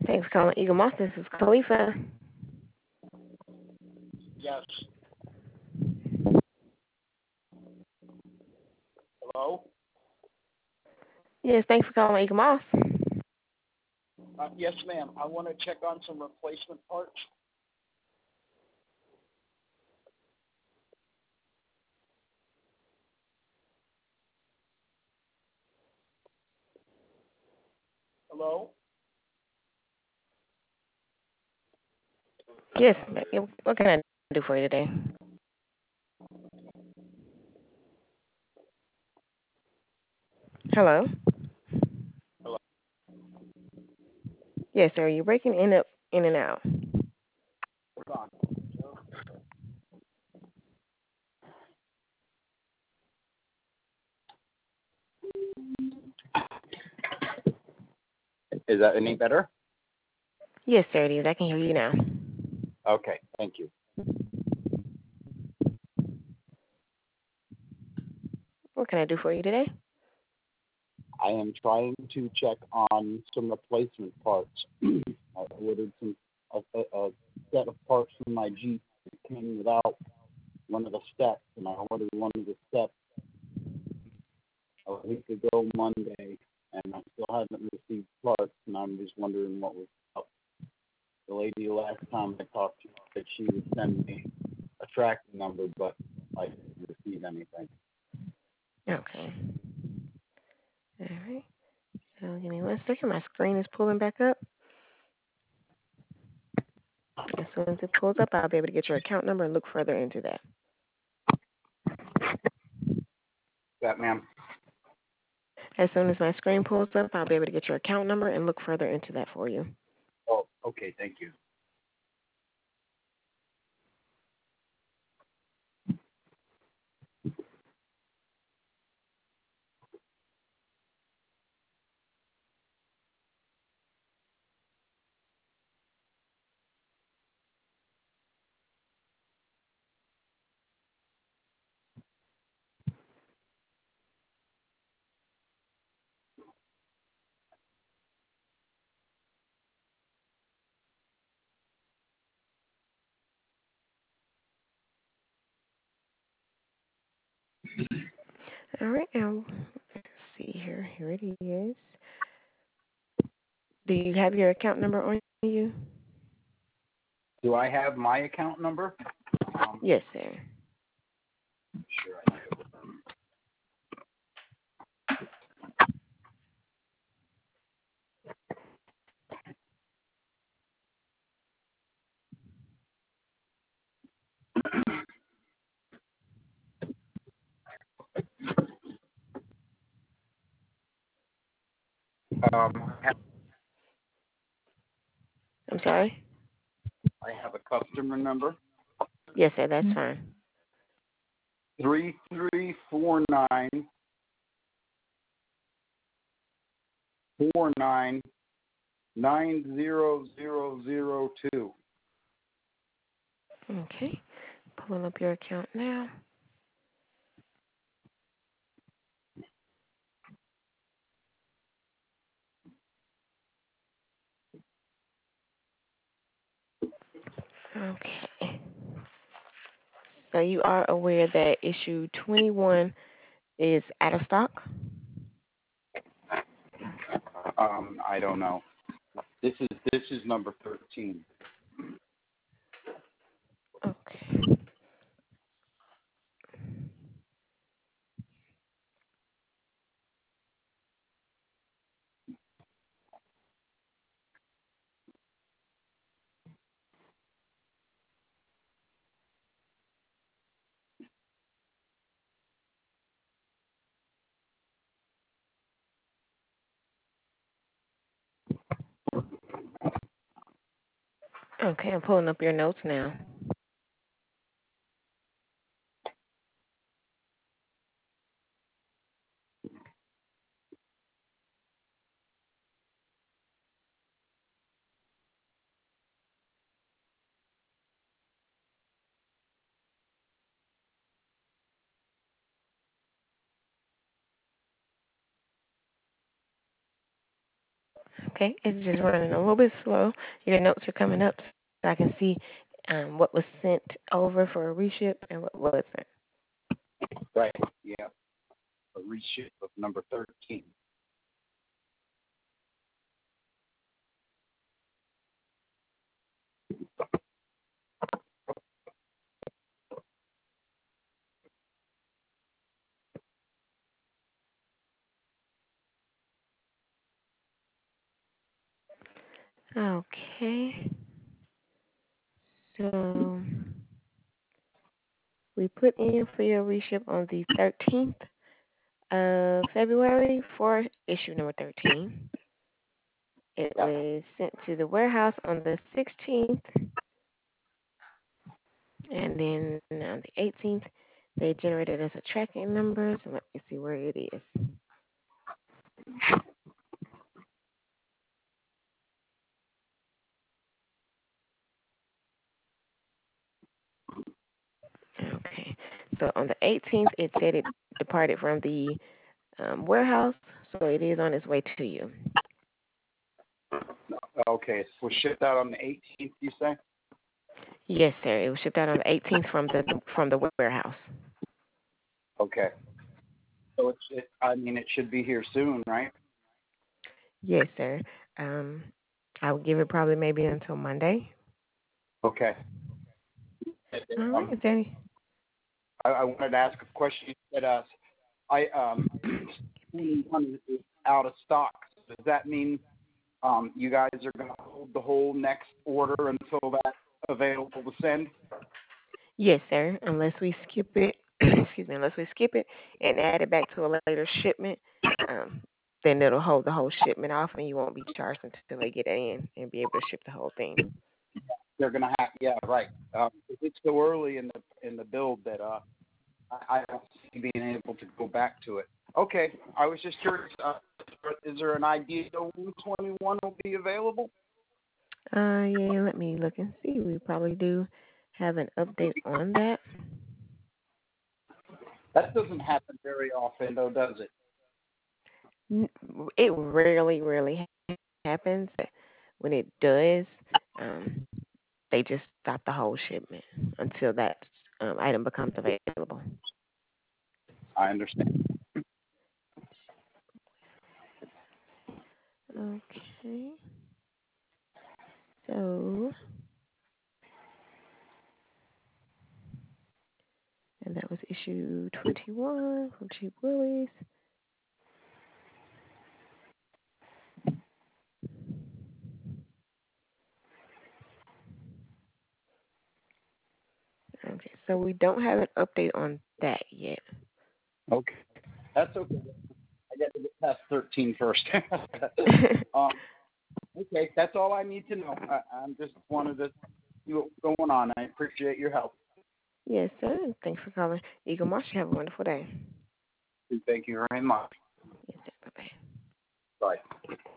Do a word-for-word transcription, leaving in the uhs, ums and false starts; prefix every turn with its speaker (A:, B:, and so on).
A: Thanks for calling Eagle Moss. This is Khalifa.
B: Yes. Hello?
A: Yes, thanks for calling Eagle Moss.
B: Uh, yes, ma'am. I want to check on some replacement parts. Hello?
A: Yes, what can I do for you today? Hello?
B: Hello?
A: Yes, sir. You're breaking in up in and out.
B: Hold on. Is that any better?
A: Yes, sir, it is. I can hear you now.
B: Okay, thank you.
A: What can I do for you today?
B: I am trying to check on some replacement parts. I ordered some a, a, a set of parts for my Jeep. It came without one of the steps, and I ordered one of the steps a week ago Monday, and I still haven't received parts, and I'm just wondering what was up. The lady last time I talked to said she would send me a tracking number, but I didn't receive anything.
A: Okay. All right. So give me one second. My screen is pulling back up. As soon as it pulls up, I'll be able to get your account number and look further into that.
B: That, ma'am?
A: As soon as my screen pulls up, I'll be able to get your account number and look further into that for you.
B: Oh, okay. Thank you.
A: All right. Now, let's see here. Here it is. Do you have your account number on you?
B: Do I have my account number? Um,
A: Yes, sir.
B: Sure, I do. Um, I have,
A: I'm sorry?
B: I have a customer number.
A: Yes, sir. That's fine.
B: Three three four nine four nine nine zero zero zero two.
A: Okay. Pulling up your account now. Okay. So you are aware that issue twenty-one is out of stock?
B: Um, I don't know. This is this is number thirteen.
A: Okay. Okay, I'm pulling up your notes now. Okay, it's just running a little bit slow. Your notes are coming up, so I can see um, what was sent over for a reship and what wasn't.
B: Right. Yeah. A reship of number thirteen.
A: Okay, so we put in for your reship on the thirteenth of February for issue number thirteen. It
B: Yeah.
A: was sent to the warehouse on the sixteenth, and then on the eighteenth, they generated us a tracking number. So let me see where it is. Okay. So on the eighteenth, it said it departed from the um, warehouse, so it is on its way to you.
B: Okay. It was shipped out on the eighteenth, you say?
A: Yes, sir. It was shipped out on the eighteenth from the from the warehouse.
B: Okay. So it's, it, I mean, it should be here soon, right?
A: Yes, sir. Um, I would give it probably maybe until Monday.
B: Okay.
A: All
B: Um,
A: right, Danny.
B: I, I wanted to ask a question. You said uh, I um, one is out of stock. Does that mean um, you guys are going to hold the whole next order until that's available to send?
A: Yes, sir. Unless we skip it, excuse me. Unless we skip it and add it back to a later shipment, um, then it'll hold the whole shipment off, and you won't be charged until they get it in and be able to ship the whole thing.
B: They're going to have, yeah, right. Um, it's so early in the in the build that uh, I, I don't see being able to go back to it. Okay, I was just curious. Uh, is there an idea one twenty-one will be available?
A: Uh, yeah. Let me look and see. We probably do have an update on that.
B: That doesn't happen very often, though, does it?
A: N- It rarely, rarely happens. But when it does, um, they just stop the whole shipment until that um, item becomes available.
B: I understand.
A: Okay. So, and that was issue twenty-one from Cheap Willies. Okay, so we don't have an update on that yet.
B: Okay, that's okay. I got to get past thirteen first. um, okay, that's all I need to know. I, I'm just wanted to see what's going on. I appreciate your help.
A: Yes, sir. Thanks for calling Eagle Marsh. You have a wonderful day.
B: Thank you very much.
A: Yes, sir. Bye bye.
B: Bye.